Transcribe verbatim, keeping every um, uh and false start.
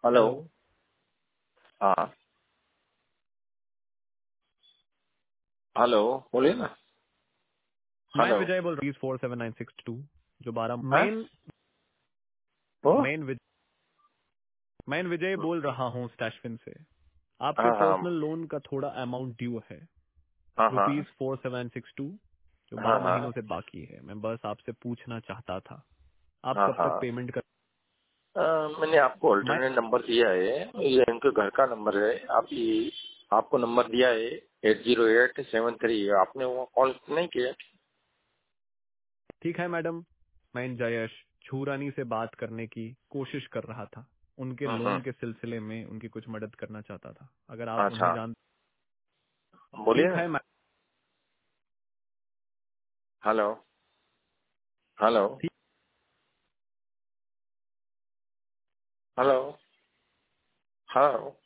Hello. Hello. हाँ hello, बोलिए ना। मैं हेलो। विजय बोल रही हूँ four seven nine six two जो बारह हाँ मेन ओ मेन विज, मेन विजय बोल रहा हूँ स्टैशफिन से। आपके हाँ हाँ पर्सनल लोन का थोड़ा अमाउंट ड्यू है, हाँ हाँ rupees four seven six two जो हाँ बारह हाँ महीनों से बाकी है। मैं बस आपसे पूछना चाहता था आप हाँ कब तक हाँ। पेमेंट कर। अ, मैंने आपको मैं ऑल्टरनेट नंबर दिया है, ये इनके घर का नंबर है। आप ये आपको नंबर दिया है eight zero eight seven three, आपने वो कॉल नहीं किया? ठीक है मैडम, मैं इन जयेश छूरानी से बात करने की कोशिश कर रहा था। उनके हम्म, लोन के हम्म। सिलसिले में उनकी कुछ मदद करना चाहता था, अगर आप अच्छा, उन्हें जान। बोलिए ठीक ना। है madam. Hello hello hello hello.